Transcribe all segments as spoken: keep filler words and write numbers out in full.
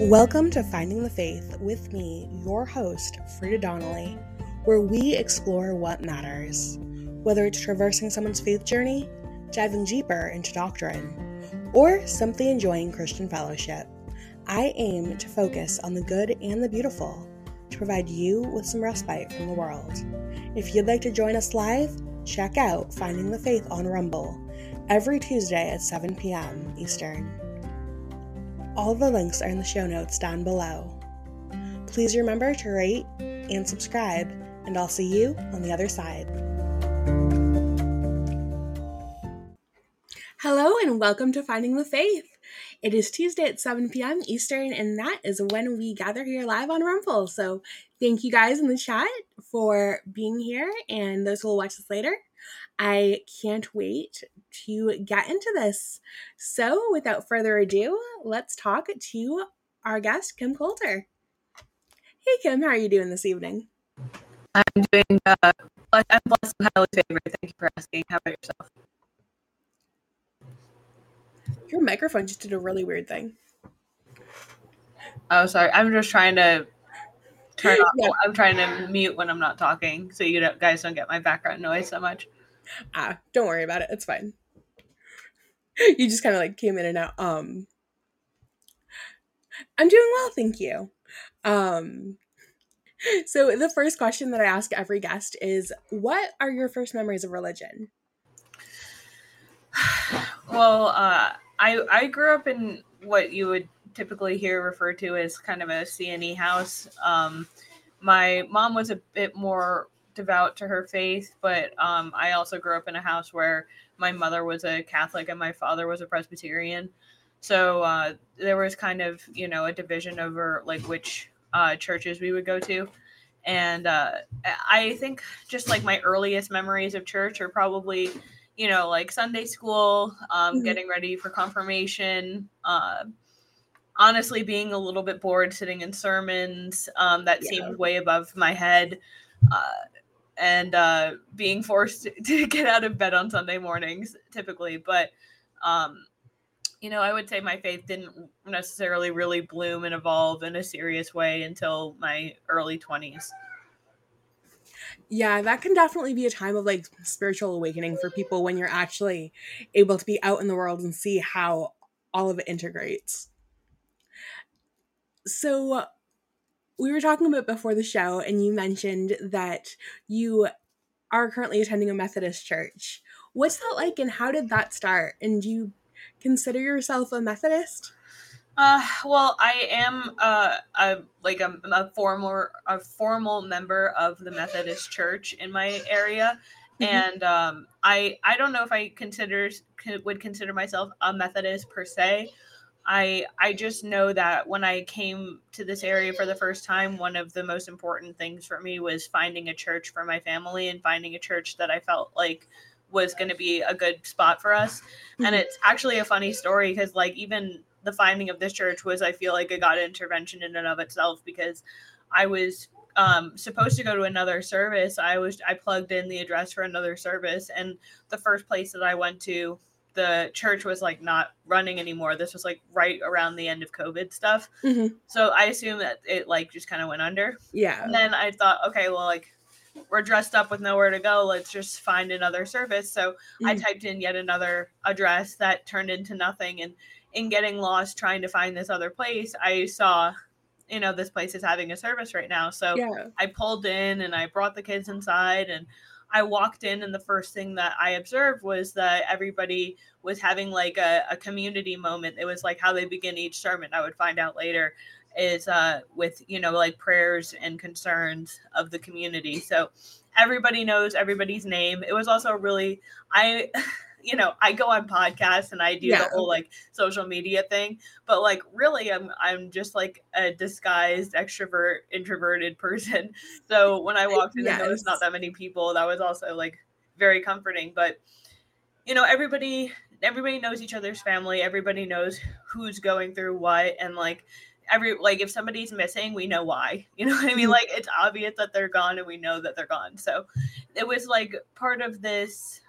Welcome to Finding the Faith with me, your host, Frida Donnelly, where we explore what matters. Whether it's traversing someone's faith journey, diving deeper into doctrine, or simply enjoying Christian fellowship, I aim to focus on the good and the beautiful, to provide you with some respite from the world. If you'd like to join us live, check out Finding the Faith on Rumble every Tuesday at seven p.m. Eastern. All the links are in the show notes down below. Please remember to rate and subscribe, and I'll see you on the other side. Hello and welcome to Finding the Faith. It is Tuesday at seven p.m. Eastern, and that is when we gather here live on Rumble. So thank you guys in the chat for being here, and those who will watch this later. I can't wait to get into this. So without further ado, let's talk to our guest, Kim Coulter. Hey Kim, how are you doing this evening? I'm doing, uh, I'm blessed and highly favored. Thank you for asking. How about yourself? Your microphone just did a really weird thing. Oh, sorry. I'm just trying to turn off. Yeah. I'm trying to mute when I'm not talking so you don't, guys don't get my background noise so much. Ah, don't worry about it. It's fine. You just kind of like came in and out. Um, I'm doing well, thank you. Um, so the first question that I ask every guest is, what are your first memories of religion? Well, uh, I I grew up in what you would typically hear referred to as kind of a C N E house. Um, my mom was a bit more devout to her faith, but um, I also grew up in a house where my mother was a Catholic and my father was a Presbyterian. So uh, there was kind of, you know, a division over like which uh, churches we would go to. And uh, I think just like my earliest memories of church are probably, you know, like Sunday school, um, Mm-hmm. getting ready for confirmation, uh, honestly being a little bit bored sitting in sermons um, that Yeah. seemed way above my head, uh, and uh, being forced to get out of bed on Sunday mornings typically. But, um, you know, I would say my faith didn't necessarily really bloom and evolve in a serious way until my early twenties. Yeah, that can definitely be a time of like spiritual awakening for people when you're actually able to be out in the world and see how all of it integrates. So we were talking about before the show, and you mentioned that you are currently attending a Methodist church. What's that like, and how did that start? And do you consider yourself a Methodist? Uh, well, I am uh, a like a, a formal a formal member of the Methodist Church in my area, Mhm. and um, I I don't know if I consider would consider myself a Methodist per se. I I just know that when I came to this area for the first time, one of the most important things for me was finding a church for my family and finding a church that I felt like was going to be a good spot for us. Mhm. And it's actually a funny story because like even the finding of this church was, I feel like, a God intervention in and of itself, because I was um, supposed to go to another service. I was I plugged in the address for another service, and the first place that I went to, the church was like not running anymore. This was like right around the end of COVID stuff. Mhm. So I assume that it like just kind of went under. Yeah. And then I thought, okay, well, like we're dressed up with nowhere to go. Let's just find another service. So I Mhm. typed in yet another address that turned into nothing. And in getting lost trying to find this other place, I saw, you know, this place is having a service right now. So Yeah. I pulled in and I brought the kids inside, and I walked in, and the first thing that I observed was that everybody was having like a, a community moment. It was like how they begin each sermon, I would find out later, is uh, with, you know, like prayers and concerns of the community. So everybody knows everybody's name. It was also really, I, you know, I go on podcasts and I do Yeah. the whole like social media thing, but like really I'm I'm just like a disguised extrovert, introverted person. So when I walked in and there was Yes. not that many people, that was also like very comforting. But you know, everybody everybody knows each other's family, everybody knows who's going through what, and like every like if somebody's missing, we know why. You know what I mean? Mhm. Like it's obvious that they're gone and we know that they're gone. So it was like part of this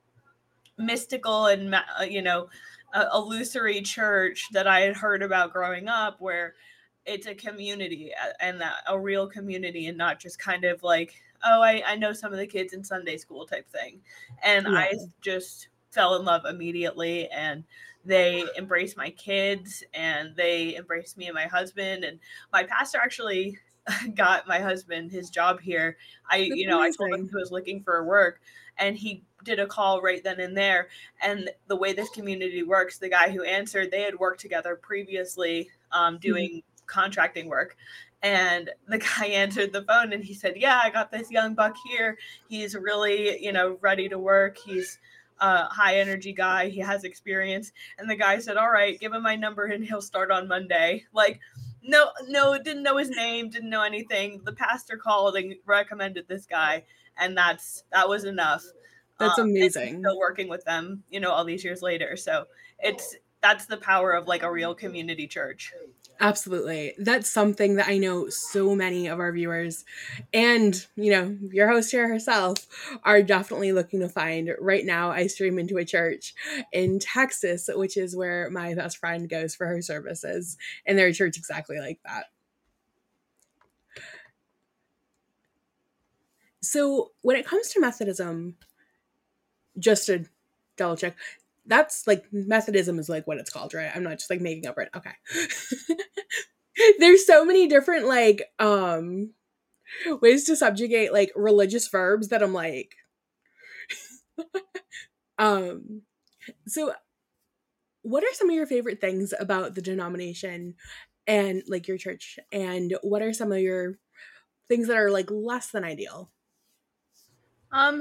mystical and uh, you know uh, illusory church that I had heard about growing up, where it's a community, and a real community, and not just kind of like, oh, I, I know some of the kids in Sunday school type thing. And Yeah. I just fell in love immediately, and they embraced my kids, and they embraced me and my husband. And my pastor actually got my husband his job here. I, That's you know, amazing. I told him he was looking for work, and he did a call right then and there. And the way this community works, the guy who answered, they had worked together previously, um, doing mm-hmm. contracting work. And the guy answered the phone, and he said, yeah, I got this young buck here. He's really, you know, ready to work. He's a high energy guy. He has experience. And the guy said, all right, give him my number and he'll start on Monday. Like, no, no, didn't know his name, didn't know anything. The pastor called and recommended this guy. And that's, that was enough. That's um, amazing. Still working with them, you know, all these years later. So it's, that's the power of like a real community church. Absolutely. That's something that I know so many of our viewers and, you know, your host here herself are definitely looking to find. Right now, I stream into a church in Texas, which is where my best friend goes for her services. And they're a church exactly like that. So when it comes to Methodism, just to double check, that's like Methodism is like what it's called, right? I'm not just like making up right. Okay. There's so many different like um ways to subjugate like religious verbs that I'm like um so what are some of your favorite things about the denomination and like your church, and what are some of your things that are like less than ideal? Um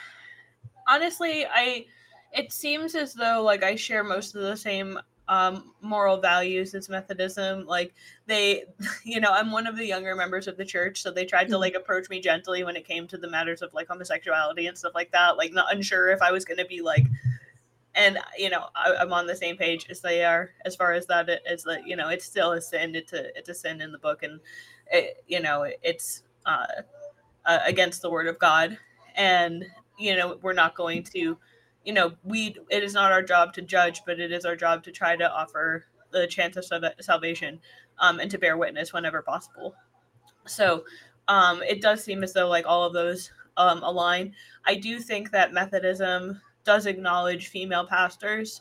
honestly, I it seems as though like I share most of the same um moral values as Methodism. Like they, you know, I'm one of the younger members of the church, so they tried to like approach me gently when it came to the matters of like homosexuality and stuff like that, like not unsure if I was going to be like, and you know, I, I'm on the same page as they are as far as that. It's that, you know, it's still a sin. It's a it's a sin in the book, and it, you know, it's uh, uh against the word of God. And you know, we're not going to, you know, we, it is not our job to judge, but it is our job to try to offer the chance of salvation, um, and to bear witness whenever possible. So um, it does seem as though like all of those um, align. I do think that Methodism does acknowledge female pastors.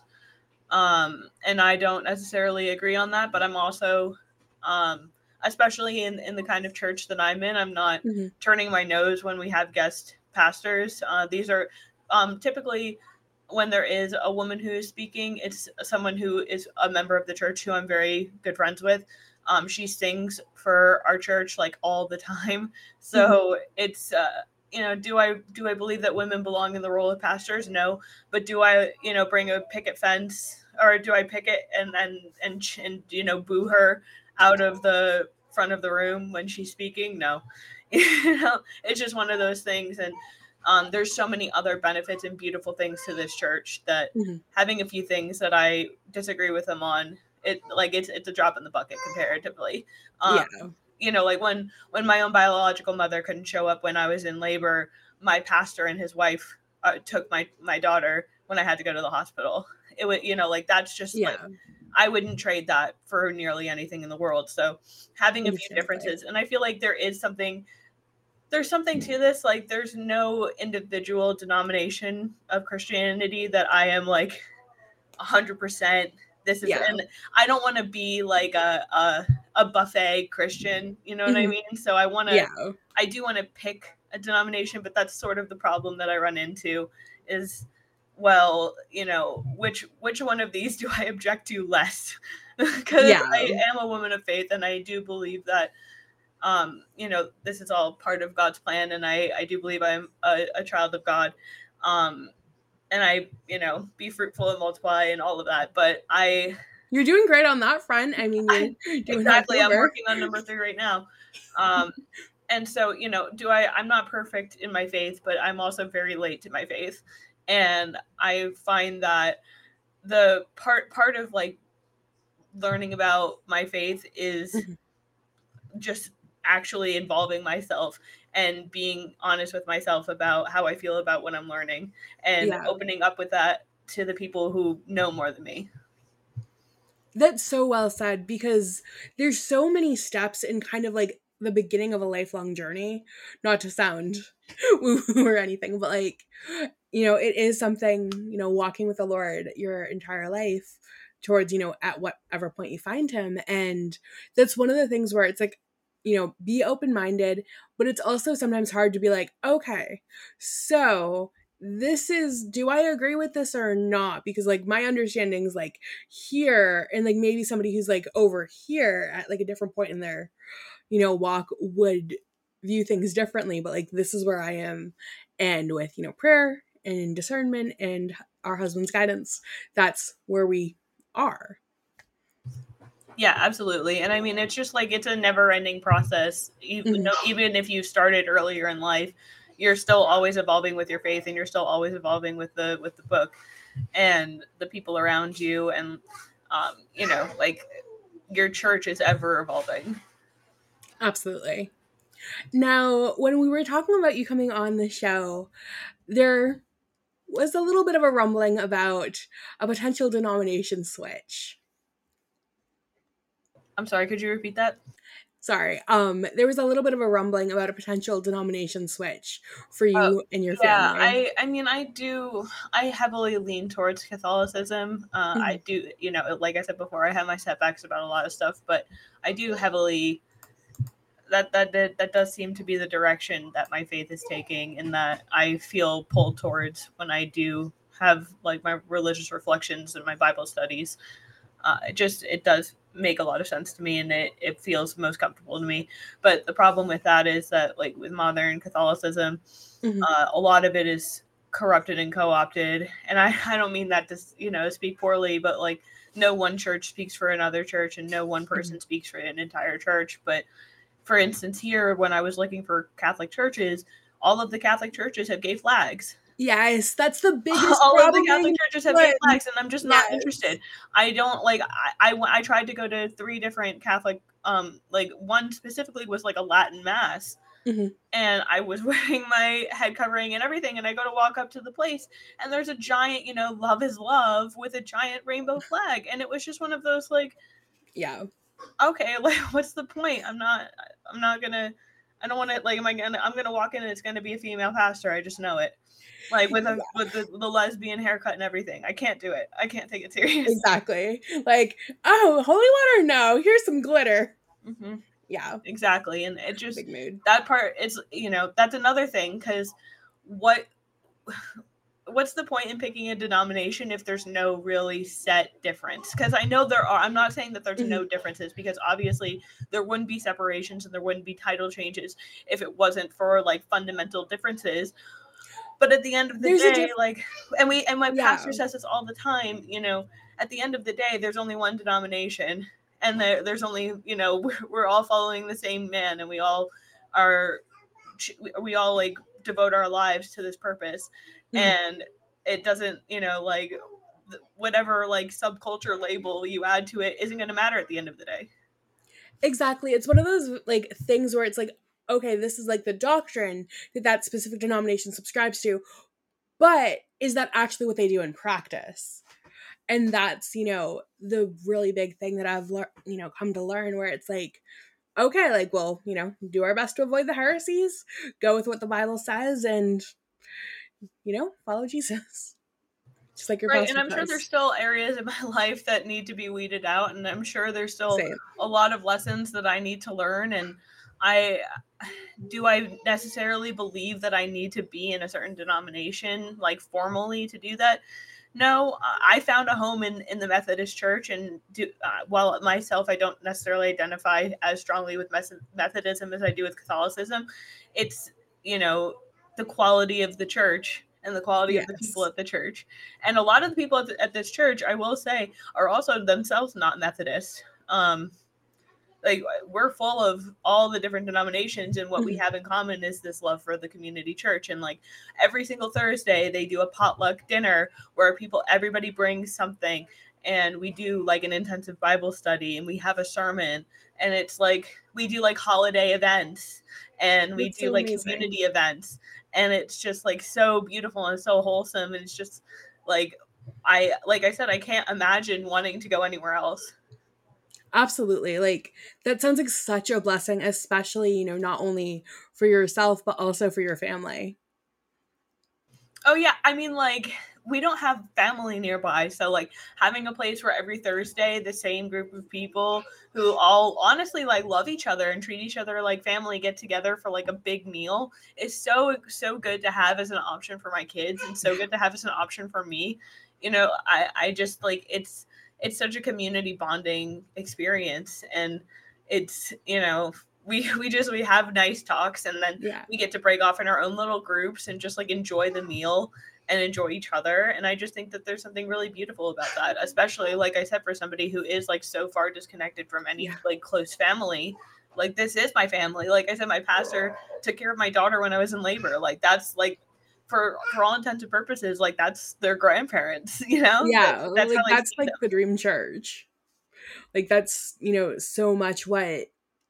Um, and I don't necessarily agree on that, but I'm also, um, especially in, in the kind of church that I'm in, I'm not mm-hmm. turning my nose when we have guest pastors. Uh, these are um, typically when there is a woman who is speaking, it's someone who is a member of the church who I'm very good friends with. Um, she sings for our church like all the time. So mm-hmm. it's, uh, you know, do I, do I believe that women belong in the role of pastors? No. But do I, you know, bring a picket fence, or do I picket and, and, and, and, you know, boo her out of the front of the room when she's speaking? No. You know, it's just one of those things. And um, there's so many other benefits and beautiful things to this church that mm-hmm. having a few things that I disagree with them on, it like it's it's a drop in the bucket comparatively. Um, yeah. You know, like when when my own biological mother couldn't show up when I was in labor, my pastor and his wife uh, took my my daughter when I had to go to the hospital. It would, you know, like that's just yeah. like, I wouldn't trade that for nearly anything in the world. So having a few differences, and I feel like there is something. There's something to this, like there's no individual denomination of Christianity that I am like a hundred percent. This is, yeah. and I don't want to be like a, a, a buffet Christian, you know what mm-hmm. I mean? So I want to, yeah. I do want to pick a denomination, but that's sort of the problem that I run into is, well, you know, which, which one of these do I object to less? Because yeah. I am a woman of faith, and I do believe that, Um, you know, this is all part of God's plan, and I, I do believe I'm a, a child of God, um, and I, you know, be fruitful and multiply and all of that. But I, you're doing great on that front. I mean, you're I, doing exactly. I'm working on number three right now, um, and so you know, do I? I'm not perfect in my faith, but I'm also very late to my faith, and I find that the part part of like learning about my faith is just actually involving myself and being honest with myself about how I feel about what I'm learning, and yeah. opening up with that to the people who know more than me. That's so well said, because there's so many steps in kind of like the beginning of a lifelong journey. Not to sound woo-woo or anything, but like, you know, it is something, you know, walking with the Lord your entire life towards, you know, at whatever point you find him. And that's one of the things where it's like, you know, be open-minded, but it's also sometimes hard to be like, okay, so this is, do I agree with this or not? Because like my understanding is like here, and like maybe somebody who's like over here at like a different point in their, you know, walk would view things differently, but like this is where I am. And with, you know, prayer and discernment and our husband's guidance, that's where we are. Yeah, absolutely. And I mean, it's just like, it's a never ending process. Even, mm-hmm. even if you started earlier in life, you're still always evolving with your faith, and you're still always evolving with the, with the book and the people around you. And, um, you know, like your church is ever evolving. Absolutely. Now, when we were talking about you coming on the show, there was a little bit of a rumbling about a potential denomination switch. I'm sorry, could you repeat that? Sorry. Um, there was a little bit of a rumbling about a potential denomination switch for you uh, and your yeah, family. I, I mean, I do, I heavily lean towards Catholicism. Uh, mm-hmm. I do, you know, like I said before, I have my setbacks about a lot of stuff, but I do heavily, that, that, that, that does seem to be the direction that my faith is taking, and that I feel pulled towards when I do have like my religious reflections and my Bible studies. Uh, it just, it does make a lot of sense to me, and it, it feels most comfortable to me. But the problem with that is that, like with modern Catholicism, mm-hmm. uh, a lot of it is corrupted and co-opted. And I, I don't mean that to, you know, speak poorly, but like no one church speaks for another church, and no one person mm-hmm. speaks for an entire church. But for instance, here, when I was looking for Catholic churches, all of the Catholic churches have gay flags. Yes, that's the biggest all problem. Of the Catholic churches have gay flags, and I'm just not yes. interested. I don't like. I, I I tried to go to three different Catholic. Um, like one specifically was like a Latin mass, mm-hmm. and I was wearing my head covering and everything, and I go to walk up to the place, and there's a giant, you know, love is love with a giant rainbow flag, and it was just one of those like, yeah, okay, like what's the point? I'm not. I'm not gonna. I don't want to like. Am I gonna? I'm gonna walk in and it's gonna be a female pastor. I just know it. Like with a, yeah. with the, the lesbian haircut and everything. I can't do it. I can't take it serious. Exactly. Like, oh, holy water, no. Here's some glitter. Mm-hmm. Yeah. Exactly. And it just, big mood. That part, it's, you know, that's another thing, because what, what's the point in picking a denomination if there's no really set difference? Because I know there are, I'm not saying that there's mm-hmm. no differences, because obviously there wouldn't be separations and there wouldn't be title changes if it wasn't for like fundamental differences. But at the end of the there's day, diff- like, and we, and my yeah. pastor says this all the time, you know, at the end of the day, there's only one denomination, and there, there's only, you know, we're, we're all following the same man, and we all are, we all like devote our lives to this purpose. Mm-hmm. And it doesn't, you know, like whatever like subculture label you add to it isn't going to matter at the end of the day. Exactly. It's one of those like things where it's like, okay, this is like the doctrine that that specific denomination subscribes to, but is that actually what they do in practice? And that's, you know, the really big thing that I've, le- you know, come to learn, where it's like, okay, like, well, you know, do our best to avoid the heresies, go with what the Bible says, and, you know, follow Jesus. Just like your right, and I'm does. sure there's still areas in my life that need to be weeded out, and I'm sure there's still Same. a lot of lessons that I need to learn, and I do I necessarily believe that I need to be in a certain denomination, like formally, to do that? No, I found a home in, in the Methodist Church, and do, uh, while myself, I don't necessarily identify as strongly with Methodism as I do with Catholicism. It's, you know, the quality of the church and the quality yes. of the people at the church. And a lot of the people at, the, at this church, I will say, are also themselves not Methodist. Um, like we're full of all the different denominations, and what mm-hmm. we have in common is this love for the community church. And like every single Thursday they do a potluck dinner where people, everybody brings something, and we do like an intensive Bible study, and we have a sermon, and it's like, we do like holiday events, and we That's do so like amazing. community events, and it's just like so beautiful and so wholesome. And it's just like, I, like I said, I can't imagine wanting to go anywhere else. Absolutely. Like, that sounds like such a blessing, especially, you know, not only for yourself, but also for your family. Oh, yeah. I mean, like, we don't have family nearby. So, like, having a place where every Thursday the same group of people who all honestly, like, love each other and treat each other like family get together for, like, a big meal is so, so good to have as an option for my kids and so good to have as an option for me. You know, I, I just, like, it's, it's such a community bonding experience. And it's, you know, we we just we have nice talks, and then Yeah. we get to break off in our own little groups and just like enjoy the meal and enjoy each other. And I just think that there's something really beautiful about that, especially like I said, for somebody who is like so far disconnected from any Yeah. like close family. Like, this is my family. Like I said, my pastor took care of my daughter when I was in labor. Like, that's like for for all intents and purposes, like that's their grandparents, you know? Yeah. That's, that's Like, how I that's see like them. the dream church. Like, that's, you know, so much what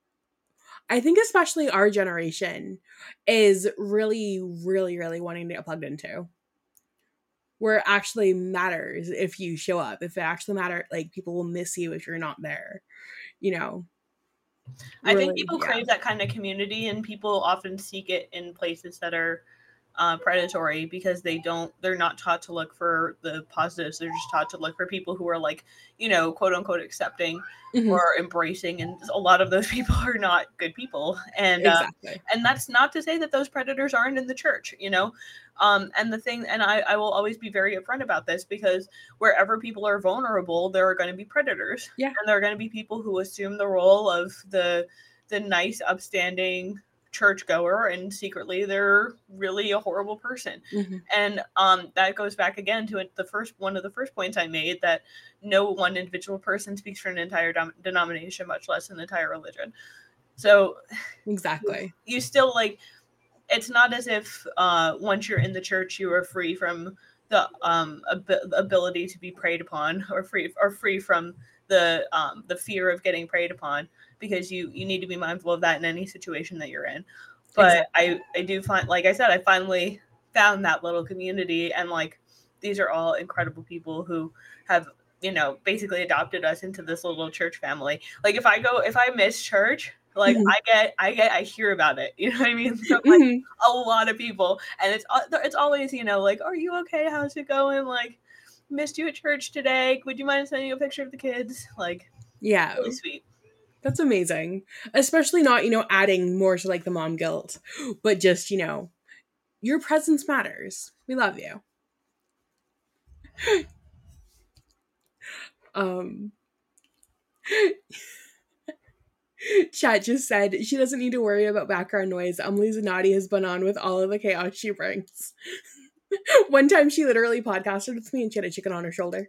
I think, especially our generation, is really, really, really wanting to get plugged into. Where it actually matters if you show up. If it actually matters, like, people will miss you if you're not there. You know? I think Really, people yeah. crave that kind of community, and people often seek it in places that are uh, predatory because they don't, they're not taught to look for the positives. They're just taught to look for people who are like, you know, quote unquote accepting Mhm. or embracing. And a lot of those people are not good people. And, uh, Exactly. and that's not to say that those predators aren't in the church, you know? Um, and the thing, and I, I will always be very upfront about this, because wherever people are vulnerable, there are going to be predators. Yeah. And there are going to be people who assume the role of the, the nice, upstanding churchgoer, and secretly they're really a horrible person. Mhm. And um, that goes back again to it, the first one of the first points I made, that no one individual person speaks for an entire dom- denomination, much less an entire religion. So Exactly. you still, like, it's not as if uh, once you're in the church you are free from the um, ab- ability to be preyed upon, or free or free from the um, the fear of getting preyed upon, because you you need to be mindful of that in any situation that you're in. But Exactly. I I do find, like I said, I finally found that little community, and like these are all incredible people who have, you know, basically adopted us into this little church family. Like, if I go if I miss church, like Mhm. I get I get I hear about it. You know what I mean? From like Mhm. a lot of people, and it's it's always, you know, like, are you okay? How's it going? Like, missed you at church today. Would you mind sending a picture of the kids? Like, Yeah. really sweet. That's amazing. Especially not, you know, adding more to like the mom guilt, but just, you know, your presence matters. We love you. Um Chat just said she doesn't need to worry about background noise. Emily Zanotti has been on with all of the chaos she brings. One time she literally podcasted with me and she had a chicken on her shoulder.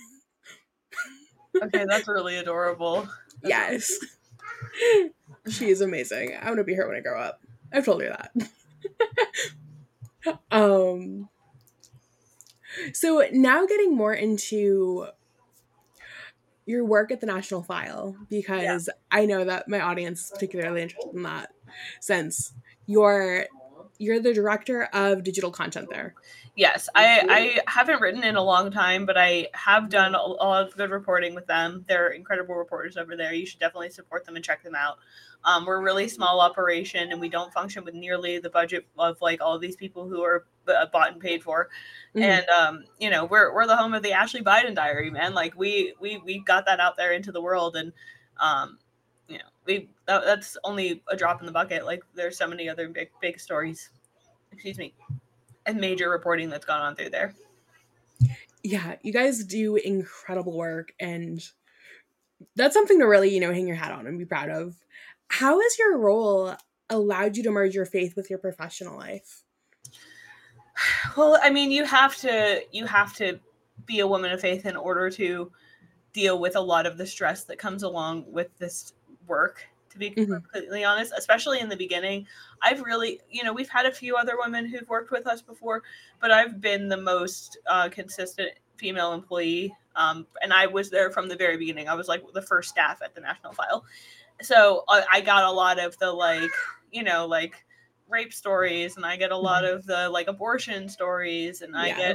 Okay, that's really adorable. That's Yes. She is amazing. I want to be her when I grow up. I've told her that. um so now getting more into your work at the National File, because I know that my audience is particularly interested in that, since you're you're the director of digital content there. Yes, I, I haven't written in a long time, but I have done a, a lot of good reporting with them. They're incredible reporters over there. You should definitely support them and check them out. Um, we're a really small operation, and we don't function with nearly the budget of like all of these people who are uh, bought and paid for. Mhm. And um, you know, we're we're the home of the Ashley Biden diary, man. Like we we we got that out there into the world, and um, you know, we that, that's only a drop in the bucket. Like, there's so many other big big stories. Excuse me. And major reporting that's gone on through there. Yeah, you guys do incredible work, and that's something to really, you know, hang your hat on and be proud of. How has your role allowed you to merge your faith with your professional life? Well, I mean, you have to you have to be a woman of faith in order to deal with a lot of the stress that comes along with this work, to be Mhm. completely honest, especially in the beginning. I've really, you know, we've had a few other women who've worked with us before, but I've been the most uh, consistent female employee. Um, and I was there from the very beginning. I was like the first staff at the National File. So uh, I got a lot of the, like, you know, like rape stories, and I get a lot Mhm. of the like abortion stories, and I Yeah. get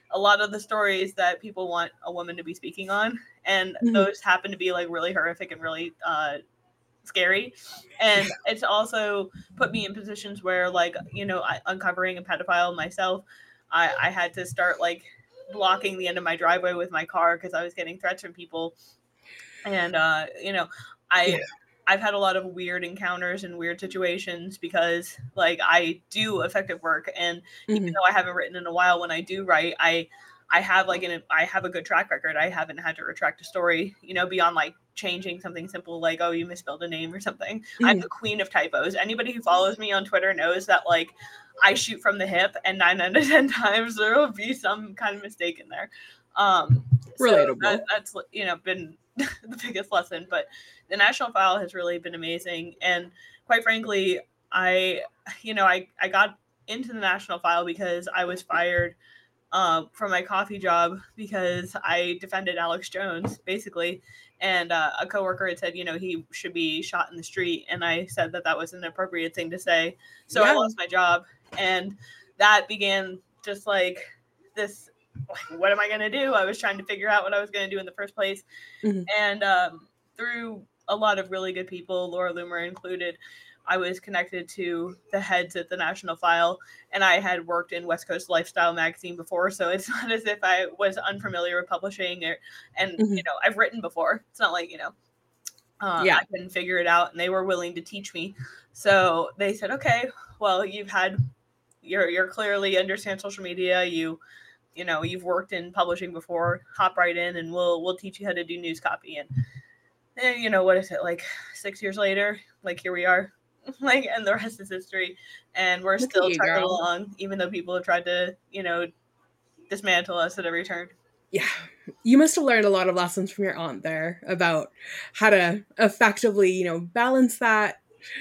a lot of the stories that people want a woman to be speaking on, and Mhm. those happen to be like really horrific and really uh, scary. And it's also put me in positions where, like, you know, I, uncovering a pedophile myself, I, I had to start like blocking the end of my driveway with my car because I was getting threats from people. And uh, you know, I Yeah. I've had a lot of weird encounters and weird situations because like I do effective work, and even Mhm. though I haven't written in a while, when I do write, I I have like an I have a good track record. I haven't had to retract a story, you know, beyond like changing something simple like, oh, you misspelled a name or something. I'm Mhm. the queen of typos. Anybody who follows me on Twitter knows that like I shoot from the hip, and nine out of ten times there will be some kind of mistake in there. Um, so Relatable. that, that's you know been the biggest lesson. But the National File has really been amazing, and quite frankly, I you know I I got into the National File because I was fired uh, from my coffee job because I defended Alex Jones, basically. And uh, a coworker had said, you know, he should be shot in the street. And I said that that was an appropriate thing to say. So I Yeah. lost my job. And that began just like this, like, what am I going to do? I was trying to figure out what I was going to do in the first place. Mhm. And um, through a lot of really good people, Laura Loomer included, I was connected to the heads at the National File, and I had worked in West Coast Lifestyle magazine before, so it's not as if I was unfamiliar with publishing. Or, and Mhm. you know, I've written before. It's not like you know, uh, Yeah. I couldn't figure it out, and they were willing to teach me. So they said, okay, well, you've had, you're you're clearly understand social media. You you know, you've worked in publishing before. Hop right in, and we'll we'll teach you how to do news copy. And, and you know, what is it like six years later? Like here we are. Like, and the rest is history, and we're Look at still you, chugging girl. along, even though people have tried to, you know, dismantle us at every turn. Yeah. You must have learned a lot of lessons from your aunt there about how to effectively, you know, balance that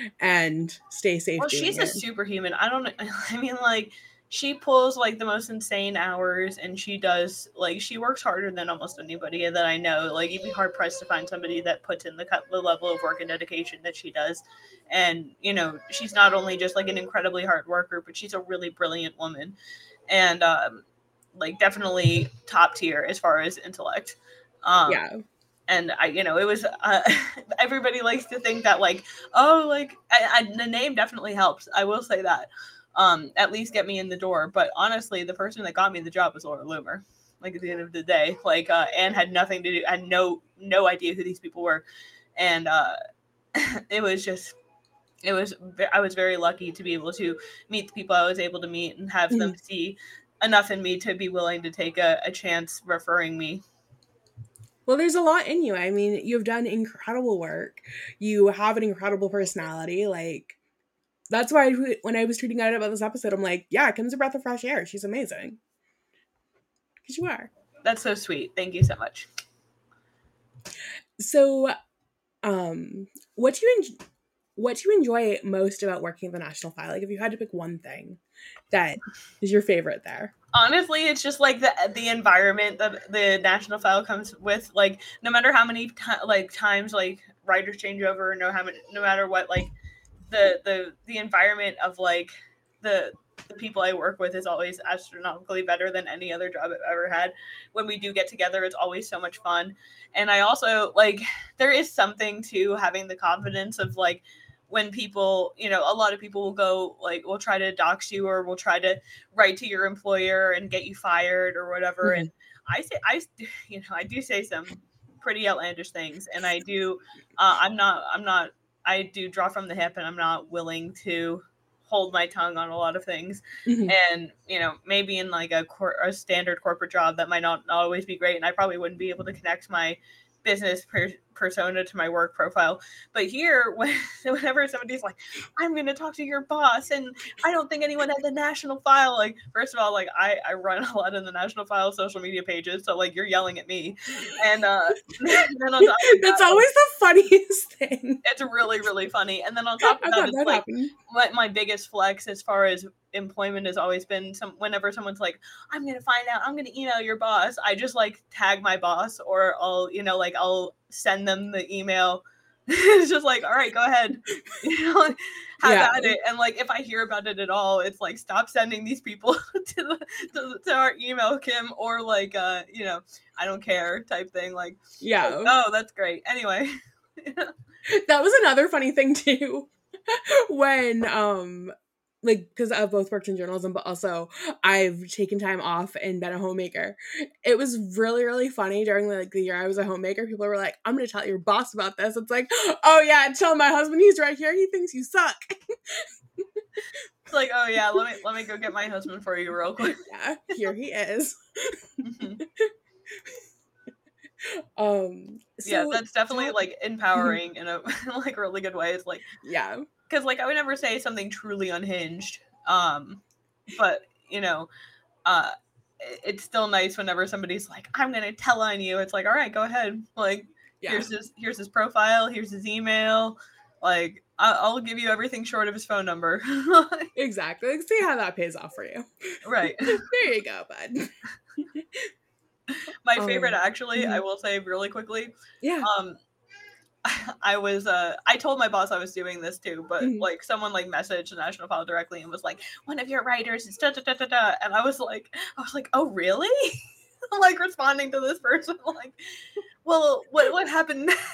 and stay safe Well, doing she's a it. superhuman. I don't. I mean, like, she pulls like the most insane hours, and she does like she works harder than almost anybody that I know. Like, you'd be hard pressed to find somebody that puts in the cut the level of work and dedication that she does. And you know, she's not only just like an incredibly hard worker, but she's a really brilliant woman, and um, like definitely top tier as far as intellect. Um, Yeah. and I, you know, it was uh, everybody likes to think that like, oh, like I, I, the name definitely helps. I will say that, um, at least get me in the door. But honestly, the person that got me the job was Laura Loomer. Like at the end of the day, like uh, Anne had nothing to do, had no no idea who these people were, and uh, it was just. It was. I was very lucky to be able to meet the people I was able to meet and have them Mhm. see enough in me to be willing to take a, a chance referring me. Well, there's a lot in you. I mean, you've done incredible work. You have an incredible personality. Like, that's why I, when I was tweeting out about this episode, I'm like, yeah, Kim's a breath of fresh air. She's amazing. Because you are. That's so sweet. Thank you so much. So, um, what do you en- what do you enjoy most about working at the National File? Like, if you had to pick one thing that is your favorite there. Honestly, it's just like the the environment that the National File comes with. Like, no matter how many t- like times like writers change over, no how many, no matter what, like the the the environment of like the the people I work with is always astronomically better than any other job I've ever had. When we do get together, it's always so much fun. And I also like there is something to having the confidence of like when people, you know, a lot of people will go like will try to dox you or will try to write to your employer and get you fired or whatever. Mhm. And I say I you know, I do say some pretty outlandish things, and I do uh, I'm not I'm not I do draw from the hip, and I'm not willing to hold my tongue on a lot of things. Mhm. And you know, maybe in like a, cor- a standard corporate job that might not always be great, and I probably wouldn't be able to connect my business per- persona to my work profile. But here, when, whenever somebody's like, I'm going to talk to your boss, and I don't think anyone at the National File, like, first of all, like, I, I run a lot of the National File social media pages, so, like, you're yelling at me. And uh, then on top of That's that, always the funniest thing. it's really, really funny. And then on top of I've that, had it's that like, happen. my, my biggest flex as far as employment has always been some whenever someone's like, I'm gonna find out, I'm gonna email your boss, I just like tag my boss, or I'll, you know, like I'll send them the email It's just like, all right, go ahead. You know, have Yeah. at it. And like, if I hear about it at all, it's like, stop sending these people to the to, to our email, Kim, or like, uh, you know, I don't care type thing. Like, Yeah. like, oh, that's great. Anyway. That was another funny thing too. When um like, because I've both worked in journalism, but also I've taken time off and been a homemaker. It was really, really funny during like the year I was a homemaker. People were like, I'm going to tell your boss about this. It's like, oh yeah, tell my husband, he's right here. He thinks you suck. It's like, oh yeah, let me let me go get my husband for you real quick. Yeah, here he is. Mm-hmm. um so yeah, that's definitely talk- like empowering in a like really good way. It's like, yeah, because like I would never say something truly unhinged, um but you know, uh it's still nice whenever somebody's like, I'm gonna tell on you. It's like, all right, go ahead. Like, yeah. here's his here's his profile, here's his email. Like, I'll, I'll give you everything short of his phone number. Exactly. Like, see how that pays off for you. Right. There you go, bud. My favorite, um, actually, mm-hmm. I will say really quickly. Yeah. Um, I was, uh, I told my boss I was doing this too, but mm-hmm. like someone like messaged the National File directly and was like, one of your writers is da da da da da, and I was like, I was like, oh really? I'm like responding to this person, like, well, what what happened next?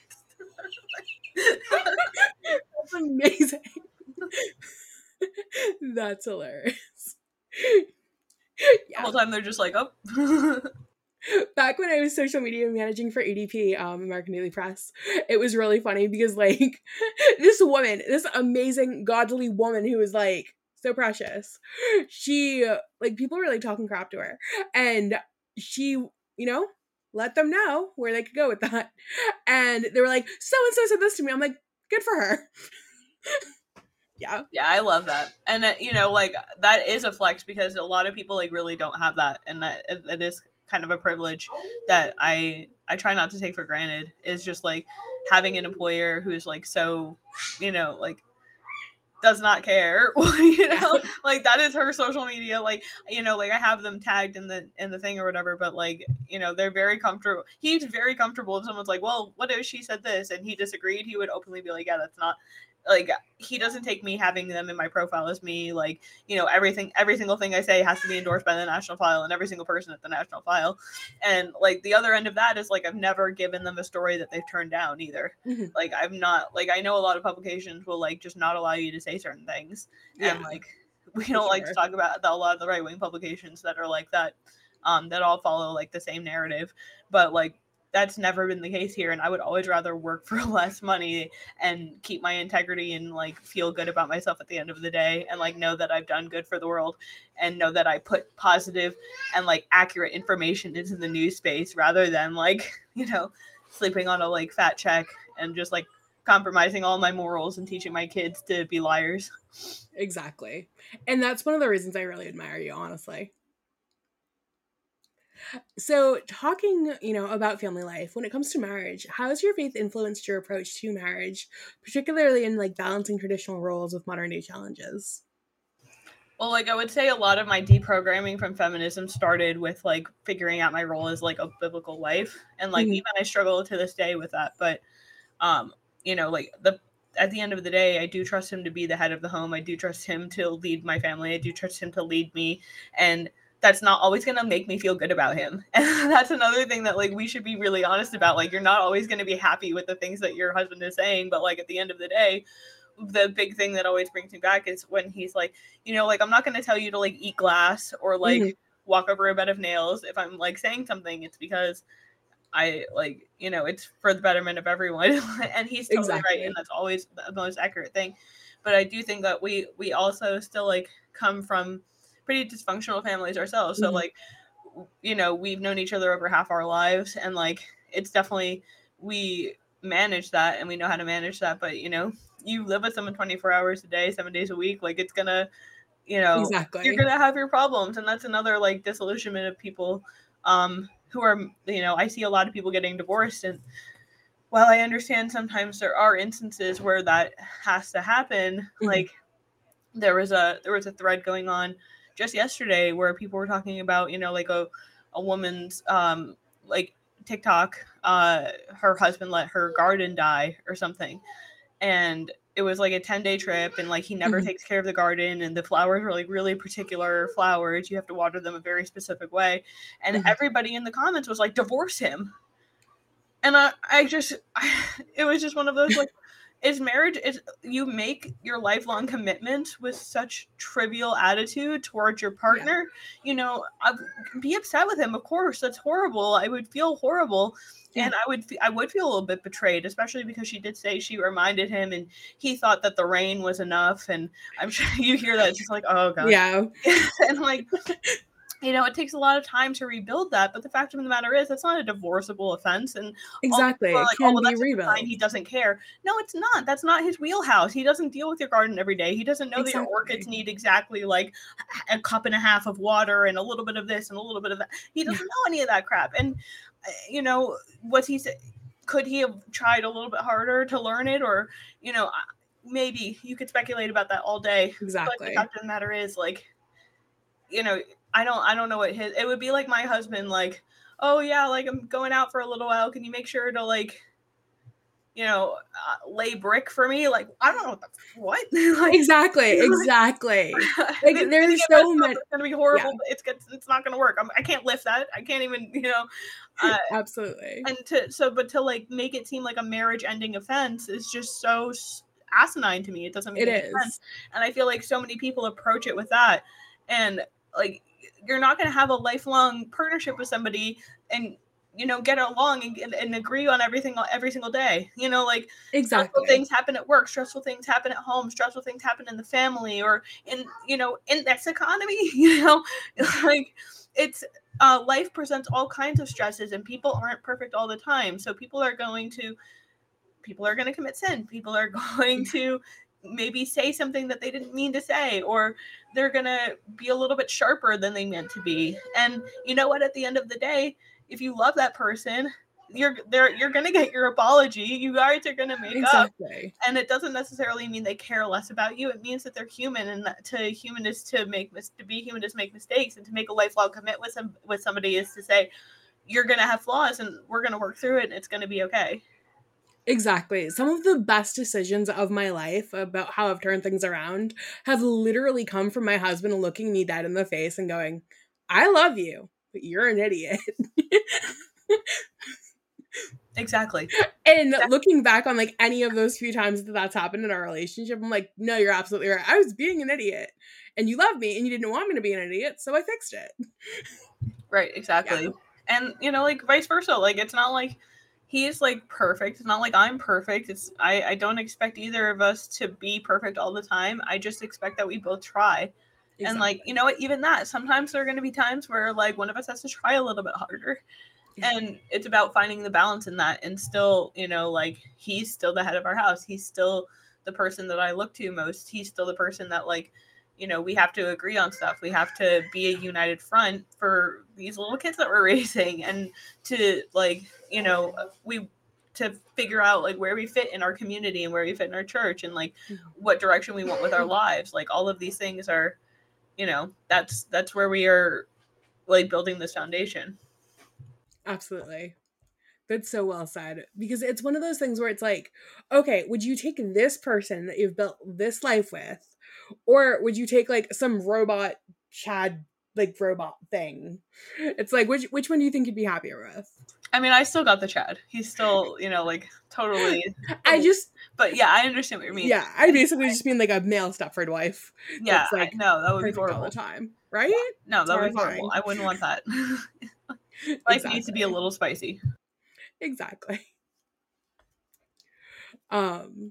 That's amazing. That's hilarious. Yeah. The whole time they're just like, oh. Back when I was social media managing for A D P, um, American Daily Press, it was really funny because, like, this woman, this amazing, godly woman who was, like, so precious, she, like, people were, like, talking crap to her, and she, you know, let them know where they could go with that, and they were like, so-and-so said this to me. I'm like, good for her. Yeah. Yeah, I love that. And, uh, you know, like, that is a flex because a lot of people, like, really don't have that, and that it, it is kind of a privilege that I I try not to take for granted. Is just like having an employer who's like so, you know, like does not care. You know, like that is her social media. Like, you know, like I have them tagged in the in the thing or whatever, but like, you know, they're very comfortable. He's very comfortable if someone's like, well, what if she said this and he disagreed, he would openly be like, yeah, that's not. Like, he doesn't take me having them in my profile as me, like, you know, everything, every single thing I say has to be endorsed by the National File and every single person at the National File. And, like, the other end of that is, like, I've never given them a story that they've turned down either. Mm-hmm. Like, I'm not, like, I know a lot of publications will, like, just not allow you to say certain things. Yeah. And, like, we don't sure. like to talk about the, a lot of the right-wing publications that are like that, um, that all follow, like, the same narrative. But, like, that's never been the case here, and I would always rather work for less money and keep my integrity and like feel good about myself at the end of the day and like know that I've done good for the world and know that I put positive and like accurate information into the news space rather than like, you know, sleeping on a like fat check and just like compromising all my morals and teaching my kids to be liars. Exactly. And that's one of the reasons I really admire you, honestly. So talking, you know, about family life, when it comes to marriage, how has your faith influenced your approach to marriage, particularly in like balancing traditional roles with modern day challenges? Well, like I would say a lot of my deprogramming from feminism started with like figuring out my role as like a biblical wife. And like, mm-hmm. even I struggle to this day with that. But, um, you know, like the, at the end of the day, I do trust him to be the head of the home. I do trust him to lead my family. I do trust him to lead me. And that's not always going to make me feel good about him. And that's another thing that like we should be really honest about. Like, you're not always going to be happy with the things that your husband is saying. But like at the end of the day, the big thing that always brings me back is when he's like, you know, like, I'm not going to tell you to like eat glass or like mm-hmm. walk over a bed of nails. If I'm like saying something, it's because I like, you know, it's for the betterment of everyone. And he's totally exactly. right. And that's always the most accurate thing. But I do think that we, we also still like come from pretty dysfunctional families ourselves. So mm-hmm. like, you know, we've known each other over half our lives, and like, it's definitely, we manage that and we know how to manage that. But, you know, you live with someone twenty-four hours a day, seven days a week. Like, it's gonna, you know, exactly. you're gonna have your problems. And that's another like disillusionment of people um, who are, you know, I see a lot of people getting divorced, and while I understand sometimes there are instances where that has to happen, mm-hmm. like there was a, there was a thread going on just yesterday where people were talking about, you know, like a, a woman's, um, like TikTok, uh, her husband let her garden die or something. And it was like a ten day trip, and like he never mm-hmm. takes care of the garden, and the flowers are like really particular flowers. You have to water them a very specific way. And mm-hmm. everybody in the comments was like, divorce him. And I, I just, I, it was just one of those like, is marriage, is you make your lifelong commitment with such trivial attitude towards your partner. Yeah. You know, I'd be upset with him. Of course, that's horrible. I would feel horrible. Yeah. And I would, I would feel a little bit betrayed, especially because she did say she reminded him, and he thought that the rain was enough. And I'm sure you hear that, it's just like, oh god, yeah. And like, you know, it takes a lot of time to rebuild that. But the fact of the matter is, that's not a divorceable offense. And exactly, it like, can oh, well, be rebuilt. He doesn't care. No, it's not. That's not his wheelhouse. He doesn't deal with your garden every day. He doesn't know exactly. that your orchids need exactly like a cup and a half of water and a little bit of this and a little bit of that. He doesn't yeah. know any of that crap. And you know, was he? Could he have tried a little bit harder to learn it, or you know, maybe you could speculate about that all day. Exactly. But the fact of the matter is, like, you know, I don't, I don't know what his. It would be like my husband, like, oh yeah, like I'm going out for a little while. Can you make sure to like, you know, uh, lay brick for me? Like, I don't know what. The, what? Like, exactly, exactly. Like, there's so much. It's gonna be horrible. Yeah. But it's it's it's not gonna work. I'm, I can't lift that. I can't even, you know. Uh, Absolutely. And to so, but to like make it seem like a marriage-ending offense is just so asinine to me. It doesn't make it any is. sense. And I feel like so many people approach it with that, and like you're not going to have a lifelong partnership with somebody and you know get along and, and, and agree on everything every single day. You know, like exactly. Stressful things happen at work. Stressful things happen at home. Stressful things happen in the family or in you know in this economy. You know, like it's. Uh, life presents all kinds of stresses, and people aren't perfect all the time. So people are going to, people are going to commit sin. People are going to maybe say something that they didn't mean to say, or they're going to be a little bit sharper than they meant to be. And you know what? At the end of the day, if you love that person, you're there. You're going to get your apology. You guys are going to make exactly. up. And it doesn't necessarily mean they care less about you. It means that they're human, and that to human is to make to be human is to make mistakes, and to make a lifelong commit with some with somebody is to say you're going to have flaws, and we're going to work through it, and it's going to be okay. Exactly. Some of the best decisions of my life about how I've turned things around have literally come from my husband looking me dead in the face and going, "I love you, but you're an idiot." Exactly. And exactly. looking back on like any of those few times that that's happened in our relationship, I'm like, no, you're absolutely right. I was being an idiot, and you loved me, and you didn't want me to be an idiot, so I fixed it. Right. Exactly. Yeah. And you know, like vice versa. Like it's not like he's like perfect. It's not like I'm perfect. It's I. I don't expect either of us to be perfect all the time. I just expect that we both try. Exactly. And like you know what, even that sometimes there are going to be times where like one of us has to try a little bit harder. And it's about finding the balance in that, and still, you know, like he's still the head of our house. He's still the person that I look to most. He's still the person that like, you know, we have to agree on stuff. We have to be a united front for these little kids that we're raising, and to like, you know, we to figure out like where we fit in our community and where we fit in our church, and like what direction we want with our lives. Like all of these things are, you know, that's that's where we are like building this foundation. Absolutely. That's so well said. Because it's one of those things where it's like, okay, would you take this person that you've built this life with, or would you take like some robot Chad like robot thing? It's like, which which one do you think you'd be happier with? I mean, I still got the Chad. He's still, you know, like totally. I just. But yeah, I understand what you mean. Yeah, I basically just mean like a male Stepford wife. Yeah, like no, that would be horrible all the time, right? No, that would be horrible. I wouldn't want that. Life exactly. needs to be a little spicy. Exactly. Um.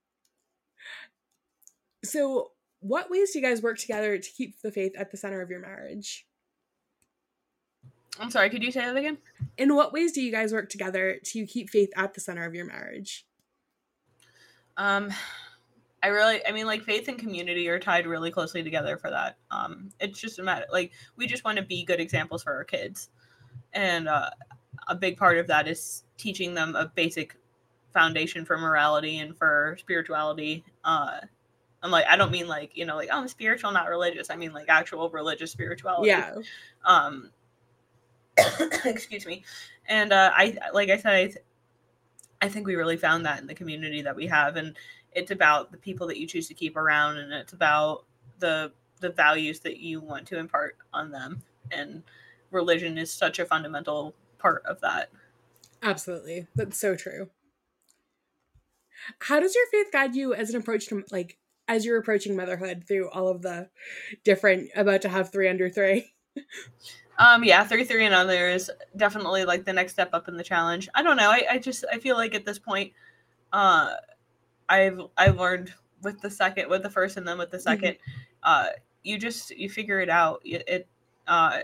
So, what ways do you guys work together to keep the faith at the center of your marriage? I'm sorry, could you say that again? In what ways do you guys work together to keep faith at the center of your marriage? Um, I really, I mean, like faith and community are tied really closely together for that. Um, it's just a matter, like we just want to be good examples for our kids. And uh, a big part of that is teaching them a basic foundation for morality and for spirituality. Uh, I'm like, I don't mean like, you know, like, oh, I'm spiritual, not religious. I mean like actual religious spirituality. Yeah. Um, Excuse me. And uh, I, like I said, I, th- I think we really found that in the community that we have, and it's about the people that you choose to keep around, and it's about the the values that you want to impart on them. And religion is such a fundamental part of that. Absolutely. That's so true. How does your faith guide you as an approach to, like, as you're approaching motherhood through all of the different, about to have three under three? Um, yeah, three, three and under is definitely like the next step up in the challenge. I don't know. I, I just, I feel like at this point, uh, I've, I've learned with the second, with the first and then with the second, mm-hmm. uh, you just, you figure it out. It, it uh,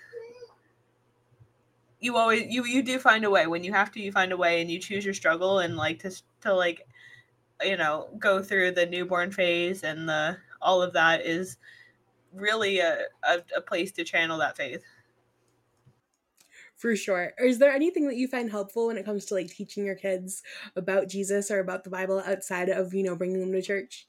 you always, you, you do find a way. When you have to, you find a way, and you choose your struggle, and like to, to like, you know, go through the newborn phase, and the, all of that is really a, a, a place to channel that faith. For sure. Is there anything that you find helpful when it comes to like teaching your kids about Jesus or about the Bible outside of, you know, bringing them to church?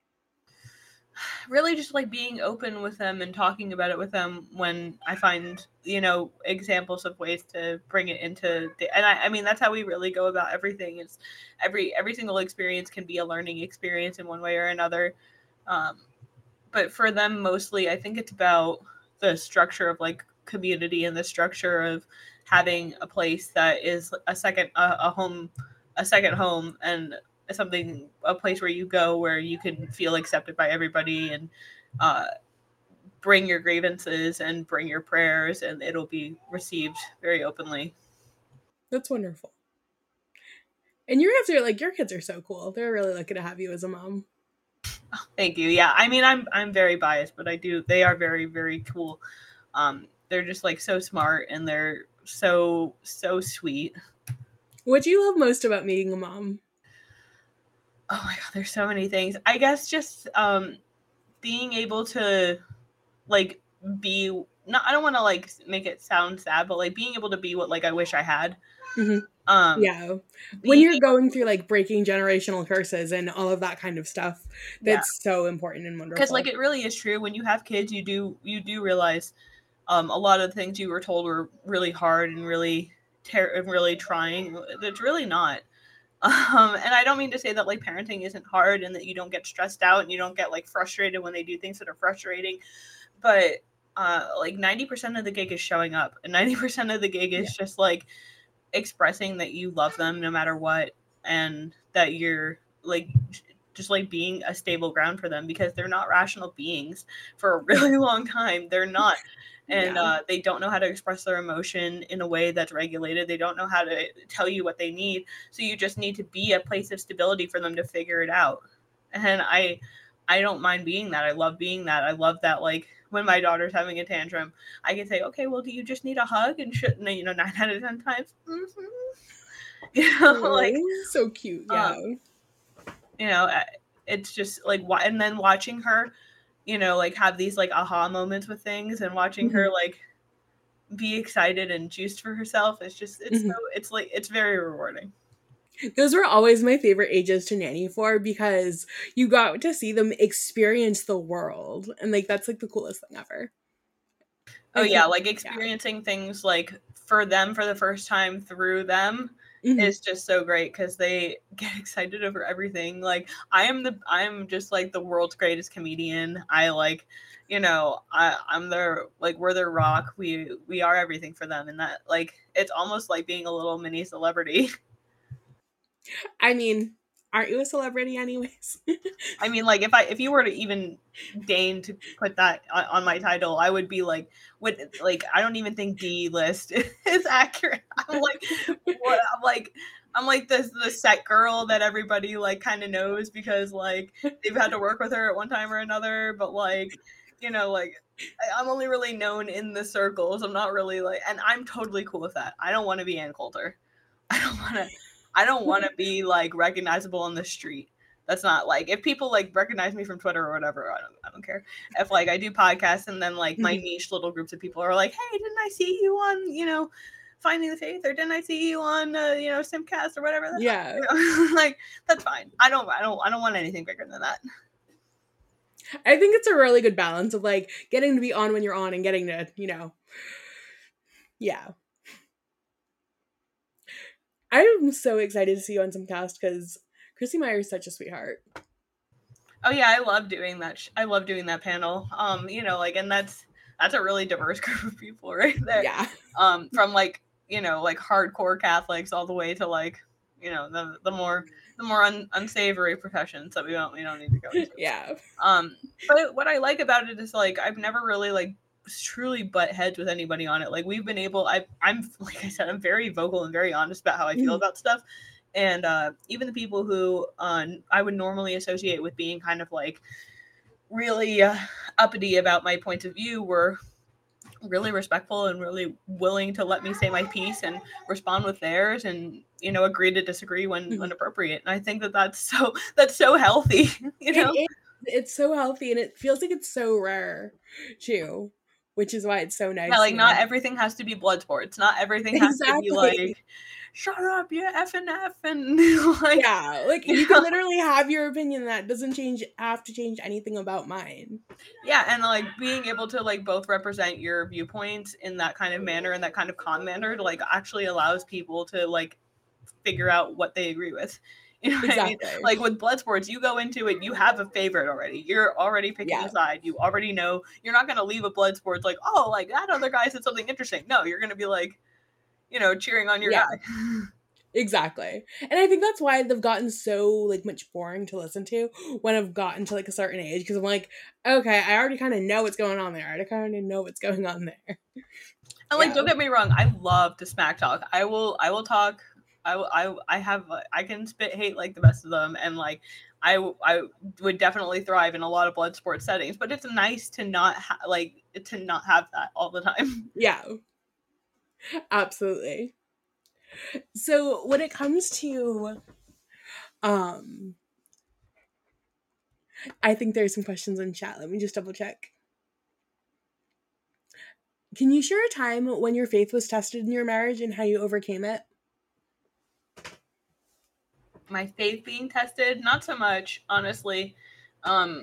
Really just like being open with them and talking about it with them when I find, you know, examples of ways to bring it into the, and I, I mean, that's how we really go about everything. Is every, every single experience can be a learning experience in one way or another. Um, but for them, mostly, I think it's about the structure of like community and the structure of having a place that is a second, a, a home, a second home, and something, a place where you go where you can feel accepted by everybody, and uh, bring your grievances and bring your prayers, and it'll be received very openly. That's wonderful. And your kids are like, your kids are so cool. They're really lucky to have you as a mom. Oh, thank you. Yeah, I mean, I'm I'm very biased, but I do. They are very very cool. Um, they're just like so smart, and they're so so sweet. What do you love most about being a mom? Oh my god, there's so many things. I guess just um, being able to like be not. I don't want to like make it sound sad, but like being able to be what like I wish I had. Mm-hmm. Um, yeah. When you're going through like breaking generational curses and all of that kind of stuff, that's yeah. so important and wonderful. Because like it really is true. When you have kids, you do you do realize um, a lot of the things you were told were really hard and really ter- and really trying. It's really not. Um, and I don't mean to say that like parenting isn't hard and that you don't get stressed out and you don't get like frustrated when they do things that are frustrating. But uh, like ninety percent of the gig is showing up, and ninety percent of the gig is yeah. just like expressing that you love them no matter what, and that you're like just like being a stable ground for them, because they're not rational beings for a really long time. They're not. And yeah. uh, they don't know how to express their emotion in a way that's regulated. They don't know how to tell you what they need. So you just need to be a place of stability for them to figure it out. And I, I don't mind being that. I love being that. I love that. Like when my daughter's having a tantrum, I can say, okay, well, do you just need a hug? And shouldn't, you know, nine out of ten times. Mm-hmm. You know, oh, like so cute. Yeah. Um, you know, it's just like, and then watching her, you know, like have these like aha moments with things, and watching mm-hmm. her like be excited and juiced for herself. It's just, it's mm-hmm. so, it's like, it's very rewarding. Those were always my favorite ages to nanny for, because you got to see them experience the world. And like, that's like the coolest thing ever. Oh yeah. Like experiencing yeah. things like for them for the first time through them. Mm-hmm. Is just so great, because they get excited over everything. Like I am the I'm just like the world's greatest comedian. I like, you know, I, I'm their like we're their rock. We we are everything for them, and that like it's almost like being a little mini celebrity. I mean, aren't you a celebrity anyways? I mean, like if I if you were to even deign to put that on, on my title, I would be like, would like I don't even think D list is accurate. I'm like, what? I'm like, I'm like the the set girl that everybody like kind of knows, because like they've had to work with her at one time or another. But like, you know, like I'm only really known in the circles. I'm not really like, and I'm totally cool with that. I don't want to be Ann Coulter. I don't want to. I don't want to be like recognizable on the street. That's not like, if people like recognize me from Twitter or whatever, I don't, I don't care. If like I do podcasts and then like my niche little groups of people are like, hey, didn't I see you on, you know, Finding the Faith, or didn't I see you on, uh, you know, Simcast or whatever? That's yeah. You know? Like, that's fine. I don't, I don't, I don't want anything bigger than that. I think it's a really good balance of like getting to be on when you're on and getting to, you know, Yeah. I'm so excited to see you on some cast because Chrissy Meyer is such a sweetheart. Oh yeah, I love doing that. Sh- I love doing that panel. Um, you know, like, and that's that's a really diverse group of people right there. Yeah. Um, from like, you know, like hardcore Catholics all the way to like, you know, the the more the more un- unsavory professions that we don't we don't need to go into. Yeah. Um, but what I like about it is like I've never really like truly butt heads with anybody on it. Like we've been able. I I'm like I said, I'm very vocal and very honest about how I feel about stuff. And uh, even the people who uh, I would normally associate with being kind of like really uh, uppity about my points of view were really respectful and really willing to let me say my piece and respond with theirs, and you know, agree to disagree when when appropriate. And I think that that's so that's so healthy. You know, it is, it's so healthy, and it feels like it's so rare too, which is why it's so nice. Yeah, like you not know? everything has to be blood sports. Not everything has Exactly. to be like, shut up, you F and F, and like, yeah, like you, you can literally have your opinion that doesn't change have to change anything about mine. Yeah, and like being able to like both represent your viewpoints in that kind of manner and that kind of calm manner, like actually allows people to like figure out what they agree with. You know what exactly. I mean? Like with blood sports, you go into it, you have a favorite already. You're already picking yeah. a side. You already know. You're not going to leave a blood sports like, oh, like that other guy said something interesting. No, you're going to be like, you know, cheering on your yeah. guy. Exactly. And I think that's why they've gotten so like much boring to listen to when I've gotten to like a certain age, because I'm like, okay, I already kind of know what's going on there. I already kind of know what's going on there. And like, yeah. don't get me wrong, I love to smack talk. I will, I will talk. I, I, I have, I can spit hate like the best of them, and like, I, I would definitely thrive in a lot of blood sports settings. But it's nice to not ha- like to not have that all the time. Yeah, absolutely. So when it comes to, um, I think there's some questions in chat. Let me just double check. Can you share a time when your faith was tested in your marriage and how you overcame it? My faith being tested? Not so much, honestly. Um,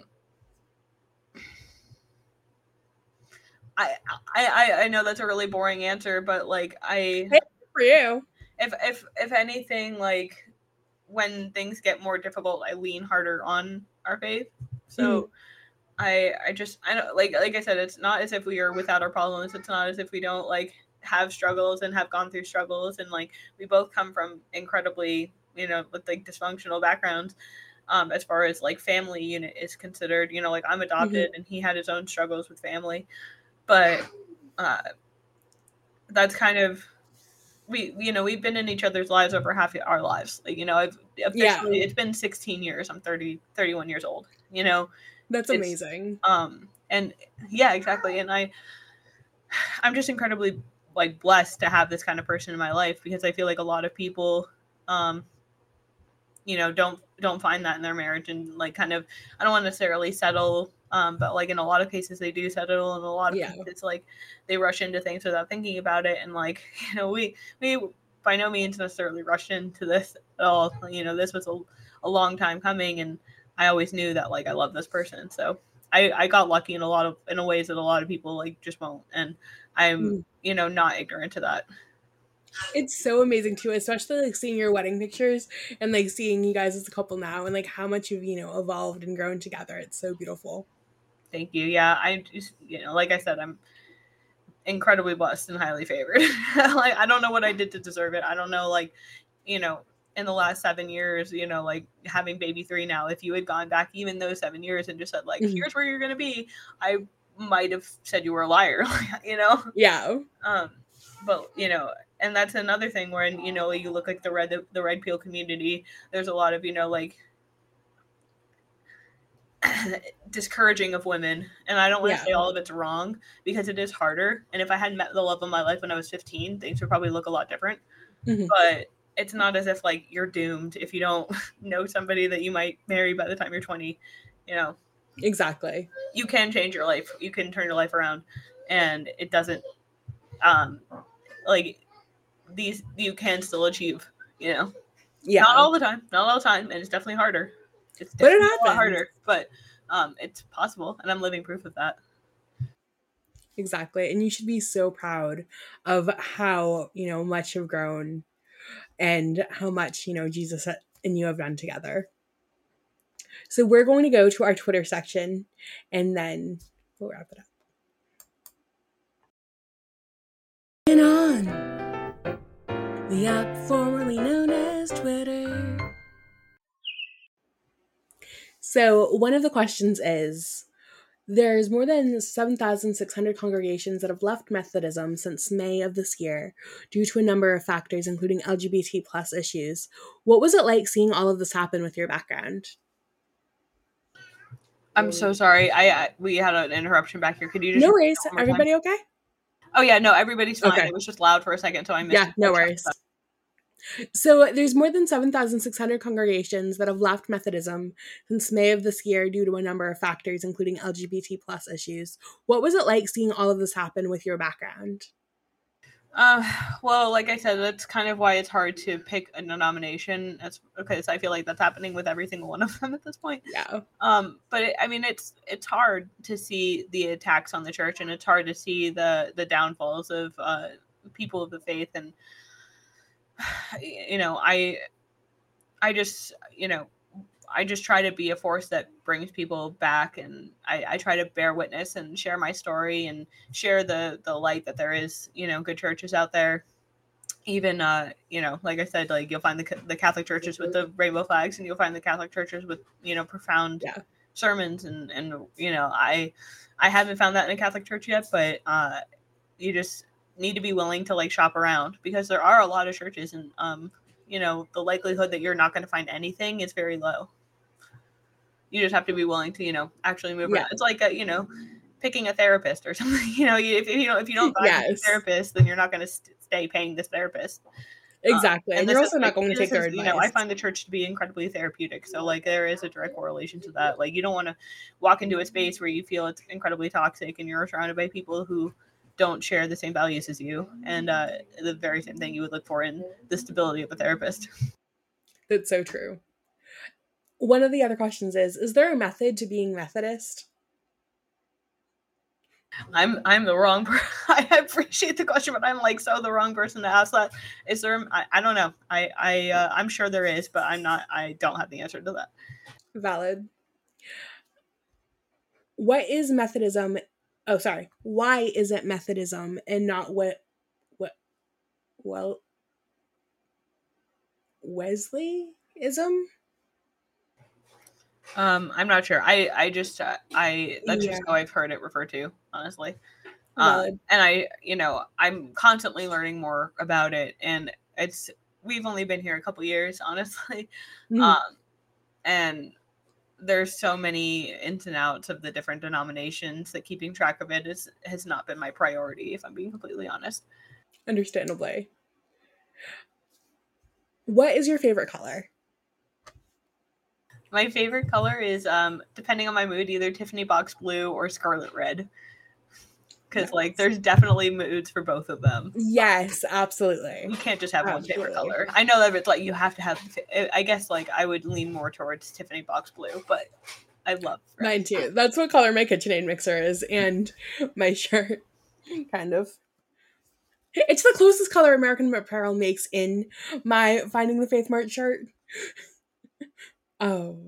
I, I I know that's a really boring answer, but like I hey, for you. If if if anything, like when things get more difficult, I lean harder on our faith. So mm. I I just I don't like like I said, it's not as if we are without our problems. It's not as if we don't like have struggles and have gone through struggles, and like we both come from incredibly, you know, with like dysfunctional backgrounds. Um, as far as like family unit is considered, you know, like I'm adopted mm-hmm. and he had his own struggles with family, but uh, that's kind of we you know we've been in each other's lives over half our lives. Like, you know, I've officially yeah. it's been sixteen years. I'm thirty, thirty-one years old. You know, that's amazing. Um, and yeah, exactly. And I, I'm just incredibly like blessed to have this kind of person in my life, because I feel like a lot of people, um, you know, don't don't find that in their marriage, and like kind of I don't want to necessarily settle. Um, but like in a lot of cases they do settle, and a lot of yeah. cases like they rush into things without thinking about it. And like, you know, we we by no means necessarily rushed into this at all. You know, this was a, a long time coming, and I always knew that like I love this person. So I, I got lucky in a lot of in a ways that a lot of people like just won't. And I'm mm. you know, not ignorant to that. It's so amazing too, especially like seeing your wedding pictures and like seeing you guys as a couple now, and like how much you've, you know, evolved and grown together. It's so beautiful. Thank you. Yeah, I just, you know, like I said, I'm incredibly blessed and highly favored. Like, I don't know what I did to deserve it. I don't know, like, you know, in the last seven years, you know, like having baby three now, if you had gone back even those seven years and just said like, mm-hmm. here's where you're going to be, I might have said you were a liar, you know? Yeah. Um, but, you know, and that's another thing where, you know, you look like the red, the, the red pill community, there's a lot of, you know, like, discouraging of women, and I don't want to yeah. say all of it's wrong, because it is harder, and if I hadn't met the love of my life when I was fifteen, things would probably look a lot different. Mm-hmm. But it's not as if like you're doomed if you don't know somebody that you might marry by the time you're twenty. You know, exactly. You can change your life, you can turn your life around, and it doesn't um like these you can still achieve, you know. Yeah, not all the time not all the time and it's definitely harder. It's definitely but it a lot harder, but um, it's possible, and I'm living proof of that. Exactly. And you should be so proud of how, you know, much you've grown and how much, you know, Jesus and you have done together. So we're going to go to our Twitter section and then we'll wrap it up. And on the app formerly known as Twitter. So one of the questions is, there's more than seven thousand six hundred congregations that have left Methodism since May of this year due to a number of factors, including L G B T plus issues. What was it like seeing all of this happen with your background? I'm so sorry. I, I we had an interruption back here. Could you just No worries. Everybody time? okay? Oh yeah, no, everybody's fine. Okay. It was just loud for a second, so I missed. Yeah, no worries. So there's more than seven thousand six hundred congregations that have left Methodism since May of this year due to a number of factors, including L G B T plus issues. What was it like seeing all of this happen with your background? Uh, well, like I said, that's kind of why it's hard to pick a denomination. That's because I feel like that's happening with every single one of them at this point. Yeah. Um, but it, I mean, it's it's hard to see the attacks on the church, and it's hard to see the the downfalls of uh, people of the faith. And you know, I I just you know. I just try to be a force that brings people back, and I, I try to bear witness and share my story and share the, the light that there is, you know, good churches out there. Even, uh, you know, like I said, like you'll find the the Catholic churches with the rainbow flags, and you'll find the Catholic churches with, you know, profound yeah. sermons. And, and, you know, I, I haven't found that in a Catholic church yet, but uh, you just need to be willing to like shop around, because there are a lot of churches, and, um, you know, the likelihood that you're not going to find anything is very low. You just have to be willing to, you know, actually move yeah. around. It's like, a, you know, picking a therapist or something. You know, if, if you don't, if you don't find yes. a therapist, then you're not going to st- stay paying this therapist. Exactly, um, and, and you're also is, not going to take their is, advice. You know, I find the church to be incredibly therapeutic. So, like, there is a direct correlation to that. Like, you don't want to walk into a space where you feel it's incredibly toxic, and you're surrounded by people who don't share the same values as you, and uh, the very same thing you would look for in the stability of a therapist. That's so true. One of the other questions is, is there a method to being Methodist? I'm I'm the wrong person. I appreciate the question, but I'm like so the wrong person to ask that. Is there? I, I don't know. I I uh, I'm sure there is, but I'm not. I don't have the answer to that. Valid. What is Methodism? Oh, sorry. Why is it Methodism and not what what? Well, Wesleyism? Um, I'm not sure. I, I just, uh, I, that's yeah. just how I've heard it referred to, honestly. Um, and I, you know, I'm constantly learning more about it, and it's, we've only been here a couple years, honestly. Mm-hmm. Um, and there's so many ins and outs of the different denominations that keeping track of it is, has not been my priority, if I'm being completely honest. Understandably. What is your favorite color? My favorite color is, um, depending on my mood, either Tiffany box blue or scarlet red. Because, nice. like, there's definitely moods for both of them. Yes, absolutely. You can't just have absolutely. one favorite color. I know that it's like you have to have, I guess, like, I would lean more towards Tiffany box blue, but I love red. Mine too. That's what color my KitchenAid mixer is, and my shirt, kind of. It's the closest color American Apparel makes in my Finding the Faith Mart shirt. Oh.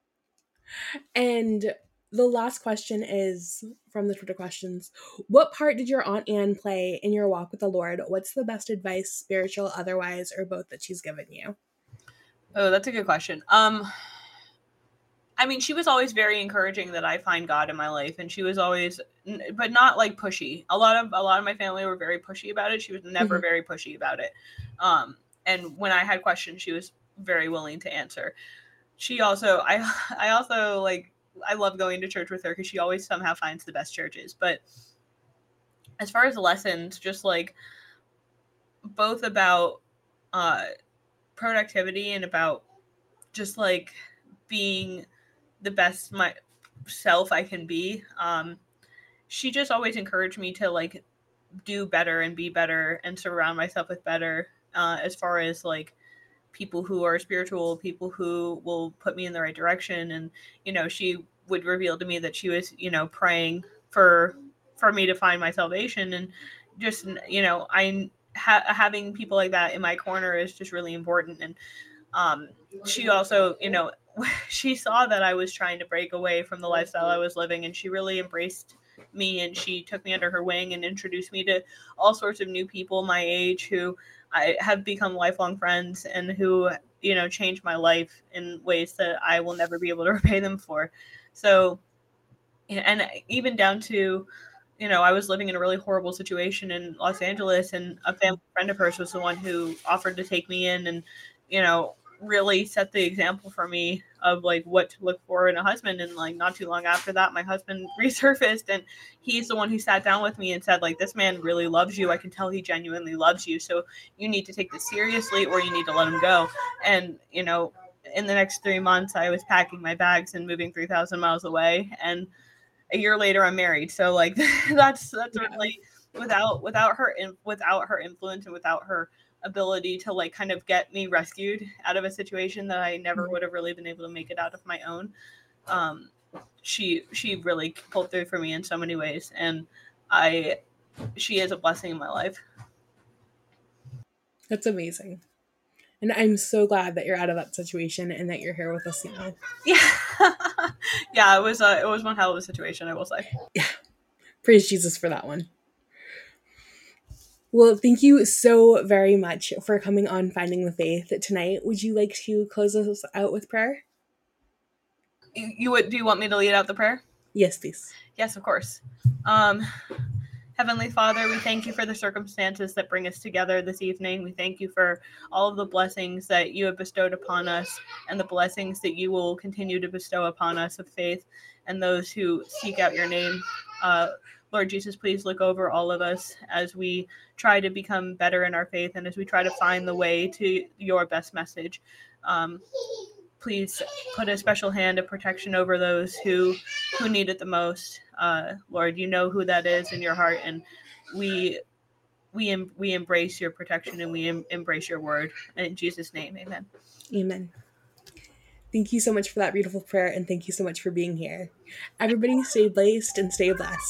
And the last question is from the Twitter questions. What part did your Aunt Anne play in your walk with the Lord? What's the best advice, spiritual, otherwise, or both, that she's given you? Oh, that's a good question. Um, I mean, she was always very encouraging that I find God in my life, and she was always, but not like pushy. A lot of a lot of my family were very pushy about it. She was never mm-hmm. very pushy about it. Um, and when I had questions, she was very willing to answer. She also, I, I also like, I love going to church with her because she always somehow finds the best churches. But as far as lessons, just like both about uh, productivity and about just like being the best myself I can be. Um, she just always encouraged me to like do better and be better and surround myself with better uh, as far as like people who are spiritual, people who will put me in the right direction. And, you know, she would reveal to me that she was, you know, praying for for me to find my salvation. And just, you know, I ha- having people like that in my corner is just really important. And um, she also, you know, she saw that I was trying to break away from the lifestyle I was living, and she really embraced me, and she took me under her wing and introduced me to all sorts of new people my age who I have become lifelong friends and who, you know, changed my life in ways that I will never be able to repay them for. So, and even down to, you know, I was living in a really horrible situation in Los Angeles, and a family friend of hers was the one who offered to take me in and, you know, really set the example for me of like what to look for in a husband. And like not too long after that, my husband resurfaced, and he's the one who sat down with me and said, like, this man really loves you. I can tell he genuinely loves you. So you need to take this seriously or you need to let him go. And, you know, in the next three months, I was packing my bags and moving three thousand miles away. And a year later, I'm married. So like that's, that's Yeah. really without, without her, without her influence and without her ability to like kind of get me rescued out of a situation that I never would have really been able to make it out of my own. Um, she, she really pulled through for me in so many ways. And I, she is a blessing in my life. That's amazing. And I'm so glad that you're out of that situation and that you're here with us now. Yeah. Yeah. It was, uh, it was one hell of a situation, I will say. Yeah. Praise Jesus for that one. Well, thank you so very much for coming on Finding the Faith tonight. Would you like to close us out with prayer? You, you would, do you want me to lead out the prayer? Yes, please. Yes, of course. Um, Heavenly Father, we thank you for the circumstances that bring us together this evening. We thank you for all of the blessings that you have bestowed upon us and the blessings that you will continue to bestow upon us of faith and those who seek out your name. Uh, Lord Jesus, please look over all of us as we try to become better in our faith and as we try to find the way to your best message. Um, please put a special hand of protection over those who, who need it the most. Uh, Lord, you know who that is in your heart, and we we em- we embrace your protection and we em- embrace your word. In Jesus' name, amen. Amen. Thank you so much for that beautiful prayer, and thank you so much for being here. Everybody stay blessed and stay blessed.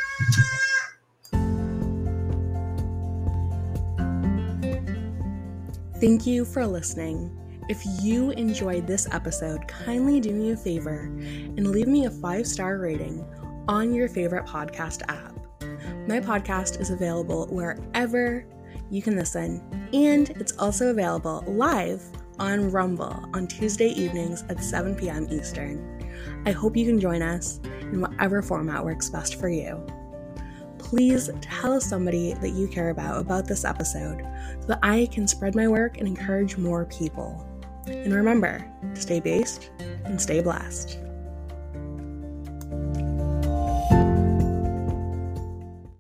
Thank you for listening. If you enjoyed this episode, kindly do me a favor and leave me a five-star rating on your favorite podcast app. My podcast is available wherever you can listen, and it's also available live on Rumble on Tuesday evenings at seven p.m. Eastern. I hope you can join us in whatever format works best for you. Please tell somebody that you care about about this episode so that I can spread my work and encourage more people. And remember, stay based and stay blessed.